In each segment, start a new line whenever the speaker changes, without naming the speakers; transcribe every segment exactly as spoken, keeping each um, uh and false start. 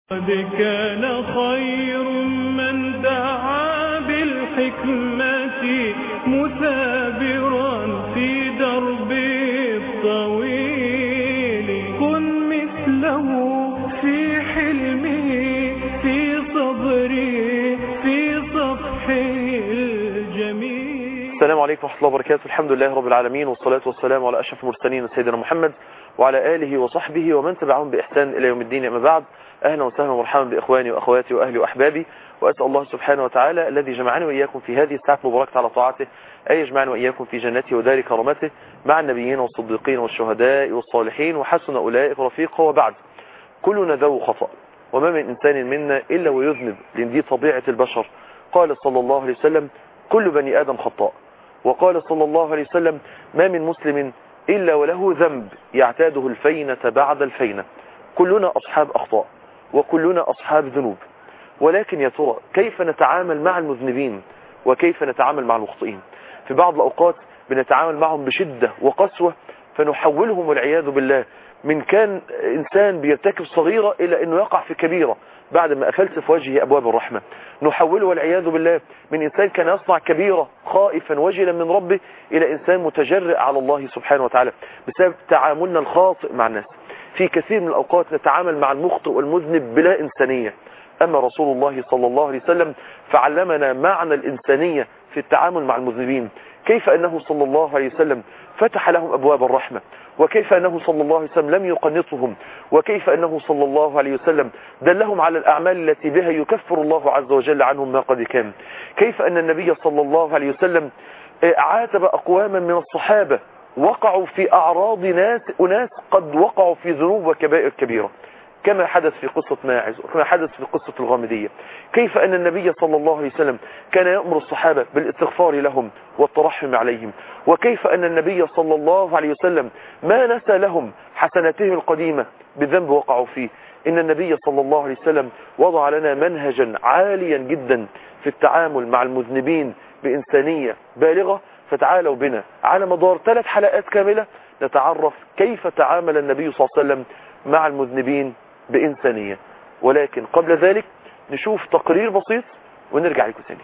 قد كان خير من دعا بالحكمة مثابرا في دربه الطويل. كن مثله في حلمه في صبره في صفحه الجميل.
السلام عليكم ورحمة الله وبركاته. الحمد لله رب العالمين، والصلاة والسلام على أشرف المرسلين سيدنا محمد وعلى آله وصحبه ومن تبعهم بإحسان إلى يوم الدين. أما بعد، أهلا وسهلا ومرحبا بإخواني وأخواتي وأهلي وأحبابي، وأسأل الله سبحانه وتعالى الذي جمعني وإياكم في هذه الساعة المباركة على طاعته أن يجمعني وإياكم في جنته ودار كرامته مع النبيين والصديقين والشهداء والصالحين وحسن أولئك رفيقا. وبعد، كلنا ذو خطأ وما من إنسان منا إلا ويذنب، لأن دي طبيعة البشر. قال صلى الله عليه وسلم: كل بني آدم خطاء. وقال صلى الله عليه وسلم: ما من مسلم إلا وله ذنب يعتاده الفينة بعد الفينة. كلنا أصحاب أخطاء وكلنا أصحاب ذنوب، ولكن يا ترى كيف نتعامل مع المذنبين وكيف نتعامل مع المخطئين؟ في بعض الأوقات بنتعامل معهم بشدة وقسوة، فنحولهم والعياذ بالله من كان إنسان بيرتكب صغيرة إلى أنه يقع في كبيرة بعد ما أفلت في وجهه أبواب الرحمة. نحوله والعياذ بالله من إنسان كان يصنع كبيرة خائفا وجلا من ربه إلى إنسان متجرئ على الله سبحانه وتعالى بسبب تعاملنا الخاطئ مع الناس. في كثير من الأوقات نتعامل مع المخطئ والمذنب بلا إنسانية، أما رسول الله صلى الله عليه وسلم فعلمنا معنى الإنسانية في التعامل مع المذنبين، كيف أنه صلى الله عليه وسلم فتح لهم أبواب الرحمة، وكيف أنه صلى الله عليه وسلم لم يقنطهم، وكيف أنه صلى الله عليه وسلم دلهم على الأعمال التي بها يكفر الله عز وجل عنهم ما قد كان. كيف أن النبي صلى الله عليه وسلم عاتب أقواما من الصحابة وقعوا في أعراض ناس أناس قد وقعوا في ذنوب وكبائر كبيرة، كما حدث في قصة ماعز وكما حدث في قصة الغامدية. كيف أن النبي صلى الله عليه وسلم كان يأمر الصحابة بالاستغفار لهم والترحم عليهم، وكيف أن النبي صلى الله عليه وسلم ما نسى لهم حسناتهم القديمة بذنب وقعوا فيه. إن النبي صلى الله عليه وسلم وضع لنا منهجا عاليا جدا في التعامل مع المذنبين بإنسانية بالغة. فتعالوا بنا على مدار ثلاث حلقات كاملة نتعرف كيف تعامل النبي صلى الله عليه وسلم مع المذنبين بإنسانية. ولكن قبل ذلك نشوف تقرير بسيط ونرجع لكم ثاني.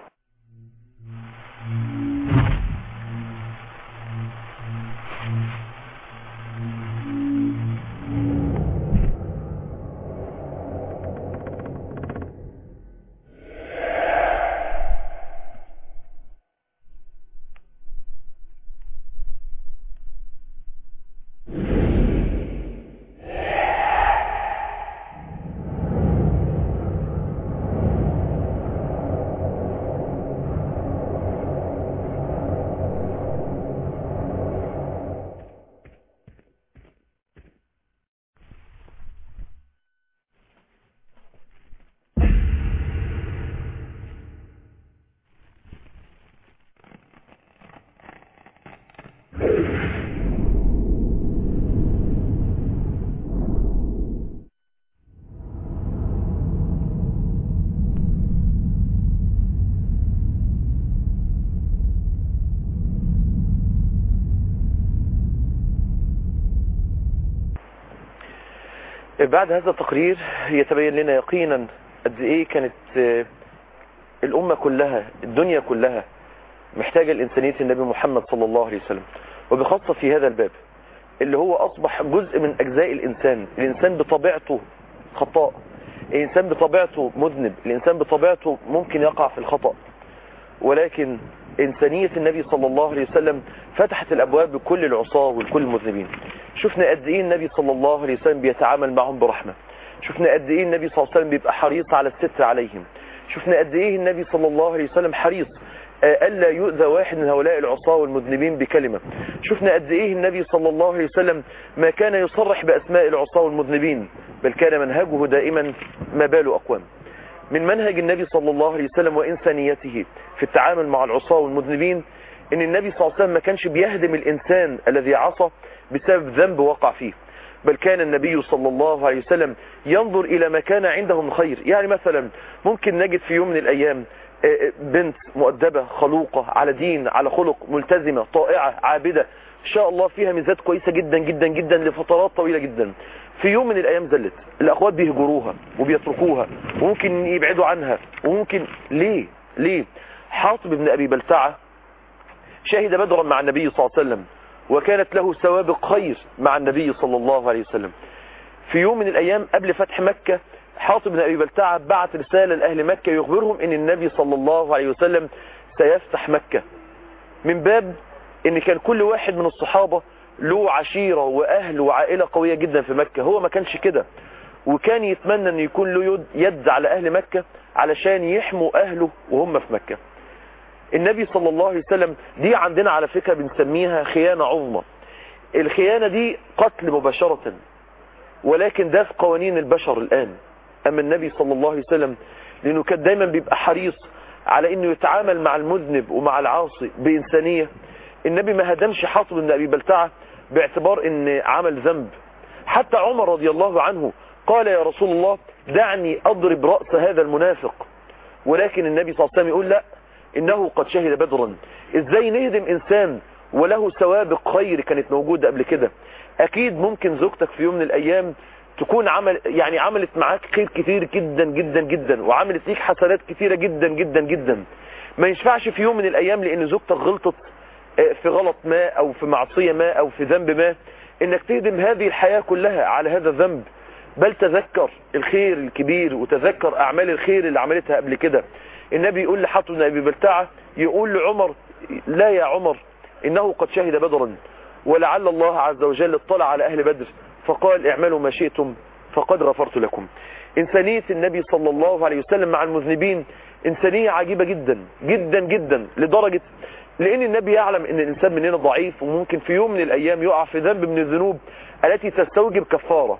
بعد هذا التقرير يتبين لنا يقينا قد ايه كانت الأمة كلها الدنيا كلها محتاجة لإنسانية النبي محمد صلى الله عليه وسلم، وبخاصة في هذا الباب اللي هو أصبح جزء من أجزاء الإنسان. الإنسان بطبيعته خطاء، الإنسان بطبيعته مذنب، الإنسان بطبيعته ممكن يقع في الخطأ، ولكن إنسانية النبي صلى الله عليه وسلم فتحت الأبواب لكل العصاة والكل المذنبين. شفنا قد إيه النبي صلى الله عليه وسلم بيتعامل معهم برحمة، شفنا قد إيه النبي صلى الله عليه وسلم بيبقى حريص على الستر عليهم، شفنا قد إيه النبي صلى الله عليه وسلم حريص ألا يؤذى واحد من هؤلاء العصاة والمذنبين بكلمة، شفنا قد إيه النبي صلى الله عليه وسلم ما كان يصرح بأسماء العصاة والمذنبين، بل كان منهجه دائما ما بال أقوام. من منهج النبي صلى الله عليه وسلم وإنسانيته في التعامل مع العصاة والمذنبين إن النبي صلى الله عليه وسلم ما كانش بيهدم الإنسان الذي عصى بسبب ذنب وقع فيه، بل كان النبي صلى الله عليه وسلم ينظر إلى ما كان عنده من خير. يعني مثلا ممكن نجد في يوم من الأيام بنت مؤدبة خلوقة على دين على خلق ملتزمة طائعة عابدة إن شاء الله فيها ميزات كويسة جدا جدا جدا لفترات طويلة جدا، في يوم من الايام زلت، الاخوات بيهجروها وبيتركوها وممكن يبعدوا عنها وممكن ليه ليه حاطب بن ابي بلتعه شهد بدرا مع النبي صلى الله عليه وسلم وكانت له سوابق خير مع النبي صلى الله عليه وسلم. في يوم من الايام قبل فتح مكة حاطب بن ابي بلتعه بعت رسالة لاهل مكة يخبرهم ان النبي صلى الله عليه وسلم سيفتح مكة، من باب ان كان كل واحد من الصحابة له عشيرة واهل وعائلة قوية جدا في مكة، هو ما كانش كده، وكان يتمنى ان يكون له يد على اهل مكة علشان يحموا اهله وهم في مكة. النبي صلى الله عليه وسلم دي عندنا على فكرة بنسميها خيانة عظمى. الخيانة دي قتل مباشرة، ولكن ده في قوانين البشر الآن. أما النبي صلى الله عليه وسلم لأنه كان دايما بيبقى حريص على أنه يتعامل مع المذنب ومع العاصي بإنسانية. النبي ما هدمش حاطب بن أبي بلتعه باعتبار أن عمل ذنب. حتى عمر رضي الله عنه قال يا رسول الله دعني أضرب رأس هذا المنافق، ولكن النبي صلى الله عليه وسلم يقول لا، إنه قد شهد بدرا. إزاي نهدم إنسان وله سوابق خير كانت موجودة قبل كده؟ أكيد ممكن زوجتك في يوم من الأيام تكون عمل يعني عملت معاك خير كتير جدا جدا جدا وعملت ليك حسنات كتيرة جدا جدا جدا. ما ينفعش في يوم من الأيام لأن زوجتك غلطت في غلط ما أو في معصية ما أو في ذنب ما إنك تهدم هذه الحياة كلها على هذا الذنب. بل تذكر الخير الكبير وتذكر أعمال الخير اللي عملتها قبل كده. النبي يقول لحاطب بن أبي بلتعه يقول لعمر لا يا عمر إنه قد شهد بدرا ولعل الله عز وجل اطلع على أهل بدر فقال اعملوا ما شئتم فقد غفرت لكم. إنسانية النبي صلى الله عليه وسلم مع المذنبين إنسانية عجيبة جدا جدا جدا، لدرجة لأن النبي يعلم أن الإنسان مننا ضعيف وممكن في يوم من الأيام يقع في ذنب من الذنوب التي تستوجب كفارة.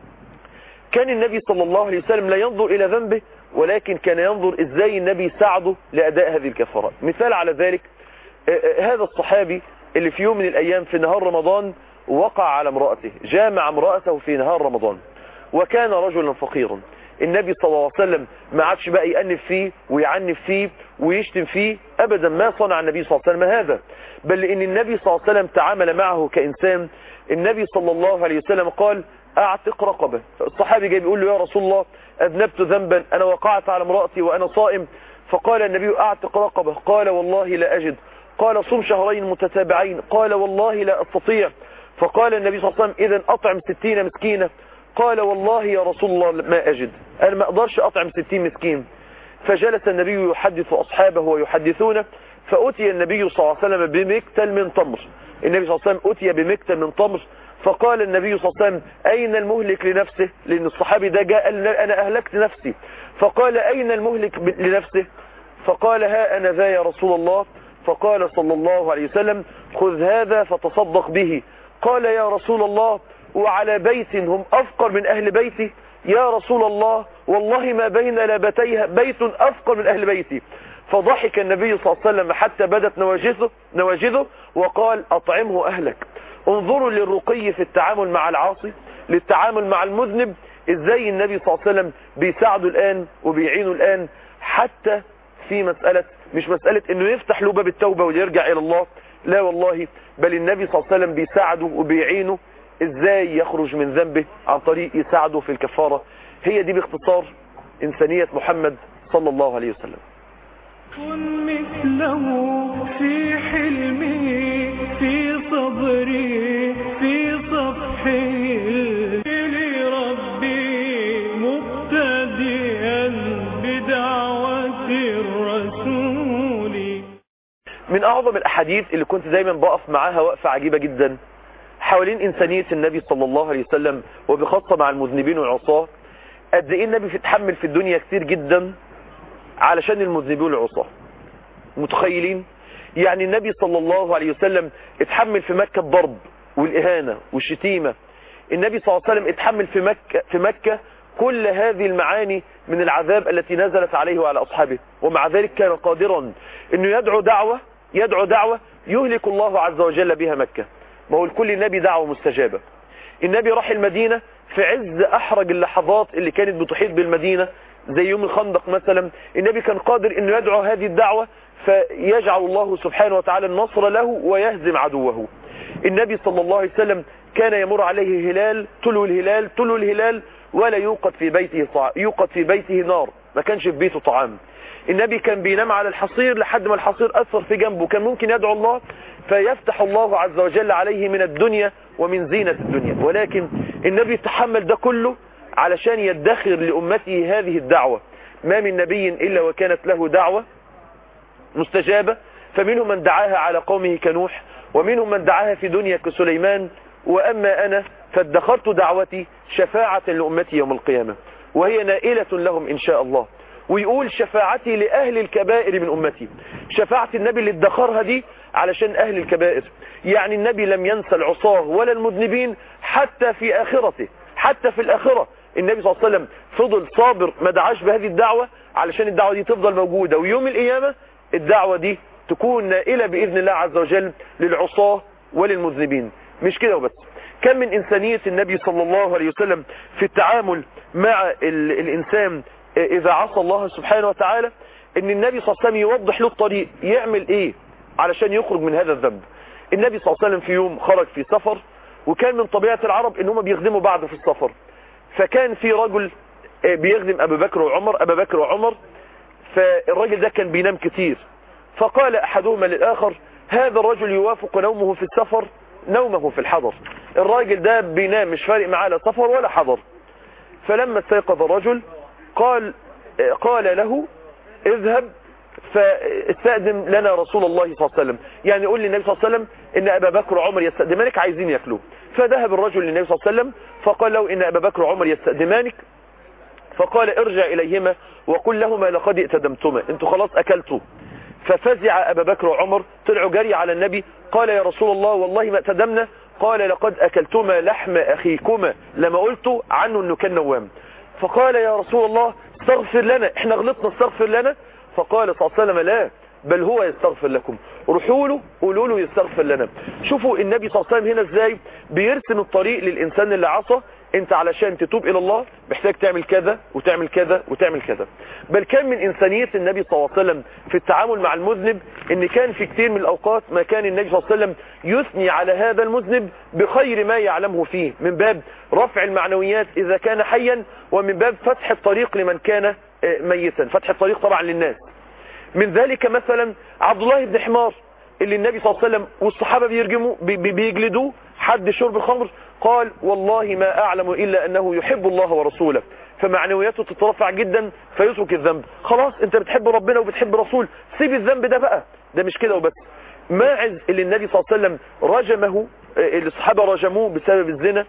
كان النبي صلى الله عليه وسلم لا ينظر إلى ذنبه، ولكن كان ينظر إزاي النبي ساعده لأداء هذه الكفارات. مثال على ذلك هذا الصحابي اللي في يوم من الأيام في نهار رمضان وقع على امرأته، جامع امرأته في نهار رمضان، وكان رجلا فقيرا. النبي صلى الله عليه وسلم ما عادش بقى يأنف فيه ويعنف فيه ويشتم فيه أبدا، ما صنع النبي صلى الله عليه وسلم هذا، بل لأن النبي صلى الله عليه وسلم تعامل معه كإنسان. النبي صلى الله عليه وسلم قال أعتق رقبة. الصحابي جاي بيقول له يا رسول الله أذنبت ذنبا، أنا وقعت على امرأتي وأنا صائم. فقال النبي أعتق رقبة. قال والله لا أجد. قال صم شهرين متتابعين. قال والله لا أستطيع. فقال النبي صلى الله عليه وسلم إذن أطعم ستين مسكينة. قال والله يا رسول الله ما أجد، أنا ما أقدرش أطعم ستين مسكين. فجلس النبي يحدث أصحابه ويحدثونه، فأتي النبي صلى الله عليه وسلم بمكتل من تمر. النبي صلى الله عليه وسلم أتي بمكتل من تمر، فقال النبي صلى الله عليه وسلم أين المهلك لنفسه؟ لأن الصحابي ده جاء قال أنا أهلكت نفسي. فقال أين المهلك لنفسه؟ فقال ها أنا ذا يا رسول الله. فقال صلى الله عليه وسلم خذ هذا فتصدق به. قال يا رسول الله وعلى بيت هم أفقر من أهل بيتي؟ يا رسول الله والله ما بين لابتيها بيت أفقر من أهل بيتي. فضحك النبي صلى الله عليه وسلم حتى بدت نواجذه, نواجذه وقال أطعمه أهلك. انظروا للرقي في التعامل مع العاصي، للتعامل مع المذنب، ازاي النبي صلى الله عليه وسلم بيساعده الآن وبيعينه الآن، حتى في مسألة مش مسألة انه يفتح له باب التوبة ويرجع الى الله، لا والله، بل النبي صلى الله عليه وسلم بيساعده وبيعينه ازاي يخرج من ذنبه عن طريق يساعده في الكفارة. هي دي باختصار إنسانية محمد صلى الله عليه وسلم.
كن مثله في حلمي في صبري في صفحي لربي مقتديا بدعوة الرسول.
من أعظم الأحاديث اللي كنت دايما بقف معاها وقفة عجيبة جدا حوالين إنسانية النبي صلى الله عليه وسلم، وبخاصة مع المذنبين والعصاة. قد إيه النبي بيتحمل في الدنيا كتير جدا علشان المذنبين والعصاة. متخيلين؟ يعني النبي صلى الله عليه وسلم اتحمل في مكة الضرب والإهانة والشتيمة. النبي صلى الله عليه وسلم اتحمل في مكة, في مكة كل هذه المعاني من العذاب التي نزلت عليه وعلى أصحابه، ومع ذلك كان قادرا أنه يدعو دعوة يدعو دعوة يهلك الله عز وجل بها مكة. ما هو لكل نبي دعوة مستجابة. النبي راح المدينة في عز أحرج اللحظات اللي كانت بتحيط بالمدينة زي يوم الخندق مثلا. النبي كان قادر أنه يدعو هذه الدعوة فيجعل الله سبحانه وتعالى النصر له ويهزم عدوه. النبي صلى الله عليه وسلم كان يمر عليه هلال تلو الهلال تلو الهلال ولا يوقد في بيته طعام، يوقد في بيته نار، ما كانش في بيته طعام. النبي كان بينام على الحصير لحد ما الحصير أثر في جنبه، كان ممكن يدعو الله فيفتح الله عز وجل عليه من الدنيا ومن زينة الدنيا، ولكن النبي تحمل ده كله علشان يدخر لأمته هذه الدعوة. ما من نبي إلا وكانت له دعوة مستجابة، فمنهم من دعاها على قومه كنوح، ومنهم من دعاها في دنيا كسليمان، وأما أنا فادخرت دعوتي شفاعة لأمتي يوم القيامة، وهي نائلة لهم إن شاء الله. ويقول شفاعتي لأهل الكبائر من أمتي، شفاعة النبي اللي ادخرها دي علشان أهل الكبائر. يعني النبي لم ينسى العصاه ولا المذنبين حتى في آخرته، حتى في الآخرة النبي صلى الله عليه وسلم فضل صابر، ما دعاش بهذه الدعوة علشان الدعوة دي تفضل موجودة، ويوم القيامة الدعوة دي تكون نائلة بإذن الله عز وجل للعصاه وللمذنبين. مش كده وبس، كم من إنسانية النبي صلى الله عليه وسلم في التعامل مع الإنسان إذا عصى الله سبحانه وتعالى، إن النبي صلى الله عليه وسلم يوضح له الطريق يعمل إيه علشان يخرج من هذا الذنب. النبي صلى الله عليه وسلم في يوم خرج في سفر، وكان من طبيعة العرب إن هم بيخدموا بعض في السفر، فكان في رجل بيخدم أبو بكر وعمر أبا بكر وعمر، فالراجل ده كان بينام كتير، فقال أحدهما للآخر هذا الرجل يوافق نومه في السفر نومه في الحضر، الراجل ده بينام مش فارق معاه لا سفر ولا حضر. فلما استيقظ الرجل قال قال له اذهب فاستأذن لنا رسول الله صلى الله عليه وسلم، يعني يقول للنبي صلى الله عليه وسلم ان ابا بكر وعمر يستأذنانك عايزين ياكلوا. فذهب الرجل للنبي صلى الله عليه وسلم فقال له ان ابا بكر وعمر يستأذنانك، فقال ارجع اليهما وقل لهما لقد ائتدمتما، انتوا خلاص اكلتوا. ففزع ابا بكر وعمر، طلعوا جري على النبي، قال يا رسول الله والله ما ائتدمنا، قال لقد اكلتما لحم اخيكما لما قلتوا عنه انه كان نوام. فقال يا رسول الله استغفر لنا، احنا غلطنا استغفر لنا. فقال صلى الله عليه وسلم لا بل هو يستغفر لكم، روحوا له قولوا له يستغفر لنا. شوفوا النبي صلى الله عليه وسلم هنا ازاي بيرسم الطريق للإنسان اللي عصى، انت علشان تتوب الى الله محتاج تعمل كذا وتعمل كذا وتعمل كذا. بل كان من إنسانية النبي صلى الله عليه وسلم في التعامل مع المذنب ان كان في كتير من الأوقات ما كان النبي صلى الله عليه وسلم يثني على هذا المذنب بخير ما يعلمه فيه، من باب رفع المعنويات إذا كان حيا، ومن باب فتح الطريق لمن كان ميتا، فتح الطريق طبعا للناس. من ذلك مثلا عبد الله بن حمار اللي النبي صلى الله عليه وسلم والصحابة بيرجموا بيجلدوه حد شرب الخمر، قال والله ما أعلم إلا أنه يحب الله ورسوله، فمعنوياته تترفع جدا فيترك الذنب. خلاص انت بتحب ربنا وبتحب رسول، سيب الذنب ده بقى. ده مش كده وبس، ماعز اللي النبي صلى الله عليه وسلم رجمه، اللي الصحابة رجموه بسبب الزنا،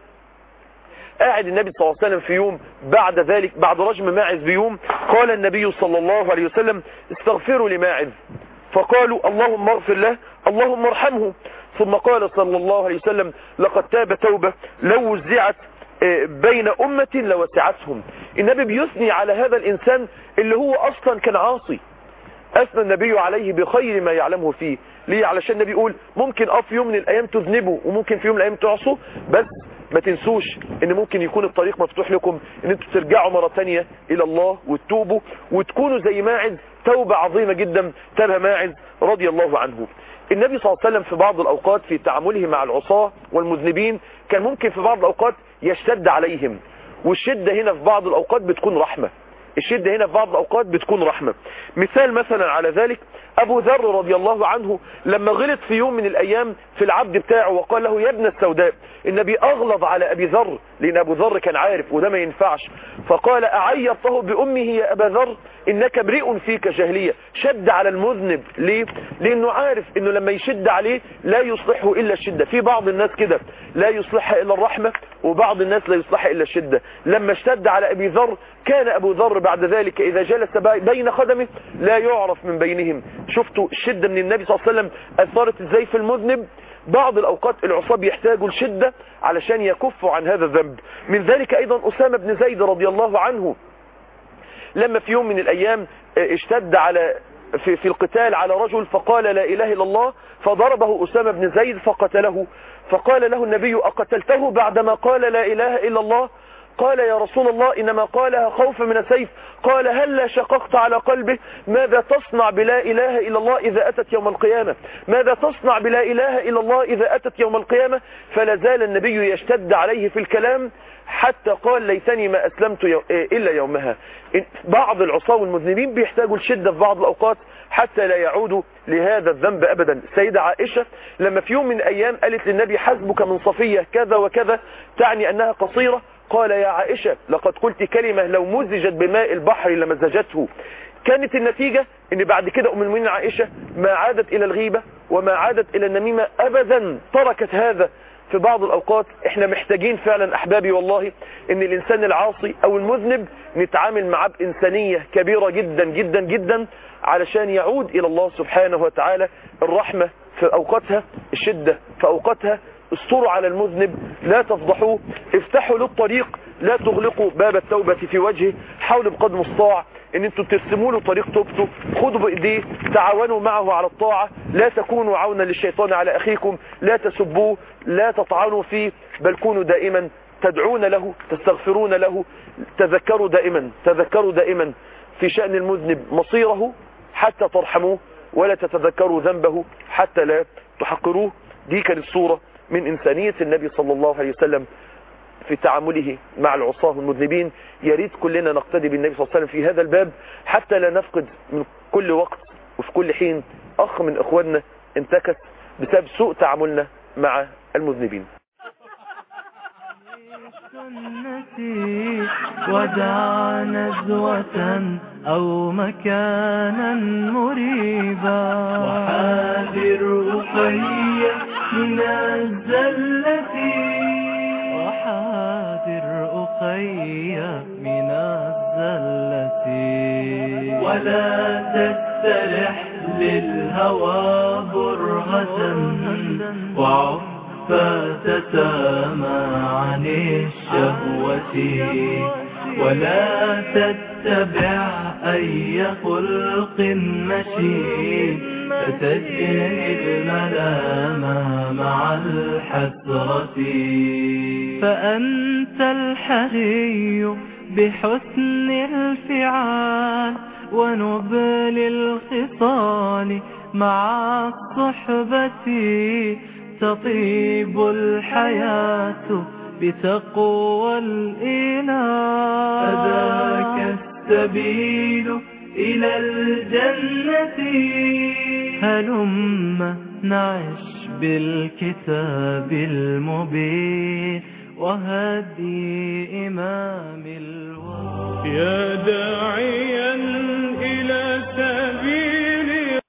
قاعد النبي صلى الله عليه وسلم في يوم بعد ذلك بعد رجم ماعز بيوم قال النبي صلى الله عليه وسلم استغفروا لماعز، فقالوا اللهم اغفر له اللهم ارحمه. ثم قال صلى الله عليه وسلم لقد تاب توبة لو وزعت بين أمة لوسعتهم. النبي بيثني على هذا الإنسان اللي هو أصلا كان عاصي، أثنى النبي عليه بخير ما يعلمه فيه. ليه؟ علشان النبي يقول ممكن اه في يوم من الأيام تذنبوا وممكن في يوم من الأيام تعصوا، بس ما تنسوش ان ممكن يكون الطريق مفتوح لكم ان انتوا ترجعوا مرة تانية الى الله وتتوبوا وتكونوا زي ماعز، توبة عظيمة جدا تابها ماعز رضي الله عنه. النبي صلى الله عليه وسلم في بعض الأوقات في تعامله مع العصاة والمذنبين كان ممكن في بعض الأوقات يشتد عليهم، والشدة هنا في بعض الأوقات بتكون رحمة، الشدة هنا في بعض الأوقات بتكون رحمة. مثال مثلا على ذلك أبو ذر رضي الله عنه لما غلط في يوم من الأيام في العبد بتاعه وقال له يا ابن السوداء، النبي أغلظ على أبي ذر لأن أبو ذر كان عارف وده ما ينفعش، فقال أعيرته بأمه يا أبا ذر إنك بريء فيك جاهلية. شد على المذنب ليه؟ لأنه عارف إنه لما يشد عليه لا يصلحه إلا الشدة. في بعض الناس كده لا يصلحها إلا الرحمة، وبعض الناس لا يصلحها إلا الشدة. لما اشتد على أبي ذر كان أبو ذر بعد ذلك إذا جلس بين خدمه لا يعرف من بينهم. شفتوا الشدة من النبي صلى الله عليه وسلم أثرت إزاي في المذنب؟ بعض الأوقات العصاب يحتاجوا الشدة علشان يكفوا عن هذا الذنب. من ذلك أيضا أسامة بن زيد رضي الله عنه لما في يوم من الأيام اشتد على في, في القتال على رجل فقال لا إله إلا الله، فضربه أسامة بن زيد فقتله، فقال له النبي أقتلته بعدما قال لا إله إلا الله؟ قال يا رسول الله إنما قالها خوفا من السيف. قال هل شققت على قلبه؟ ماذا تصنع بلا إله إلا الله إذا أتت يوم القيامة؟ ماذا تصنع بلا إله إلا الله إذا أتت يوم القيامة؟ فلا زال النبي يشتد عليه في الكلام حتى قال ليتني ما أسلمت يو... إلا يومها. بعض العصاة والمذنبين بيحتاجوا الشدة في بعض الأوقات حتى لا يعودوا لهذا الذنب أبدا. السيدة عائشة لما في يوم من الأيام قالت للنبي حسبك من صفية كذا وكذا، تعني أنها قصيرة، قال يا عائشة لقد قلت كلمة لو مزجت بماء البحر لمزجته. كانت النتيجة ان بعد كده ام المؤمنين عائشة ما عادت الى الغيبة وما عادت الى النميمة ابدا، تركت هذا. في بعض الاوقات احنا محتاجين فعلا احبابي والله ان الانسان العاصي او المذنب نتعامل معاه بانسانية كبيرة جدا جدا جدا علشان يعود الى الله سبحانه وتعالى. الرحمة في اوقاتها، الشدة في اوقاتها. استروا على المذنب، لا تفضحوه، افتحوا له الطريق، لا تغلقوا باب التوبة في وجهه. حاولوا بقدر المستطاع ان انتوا ترسموا له طريق توبته، خدوا بايديه، تعاونوا معه على الطاعة، لا تكونوا عونا للشيطان على اخيكم، لا تسبوه، لا تطعنوا فيه، بل كونوا دائما تدعون له، تستغفرون له. تذكروا دائما تذكروا دائما في شأن المذنب مصيره حتى ترحموه، ولا تتذكروا ذنبه حتى لا تحقروه. دي كانت صورة من إنسانية النبي صلى الله عليه وسلم في تعامله مع العصاة والمذنبين. يريد كلنا نقتدي بالنبي صلى الله عليه وسلم في هذا الباب حتى لا نفقد من كل وقت وفي كل حين أخ من إخواننا انتكس بسبب سوء تعاملنا مع المذنبين.
ودع نزوة أو مكانا مريبا، وحاذر أخي من الزلة، وحاذر أخي من الزلة، ولا تسترح للهوى برهة، وعف فتسامى عن الشهوة، ولا تتبع أي خلق مشين، فتجري الملام مع الحسرة. فأنت الحري بحسن الفعال ونبل الخصال مع الصحبة، تطيب الحياة بتقوى الإله، فذاك السبيل إلى الجنة. هلم نعش بالكتاب المبين وهدي إمام الوحي، يا داعيا إلى سبيل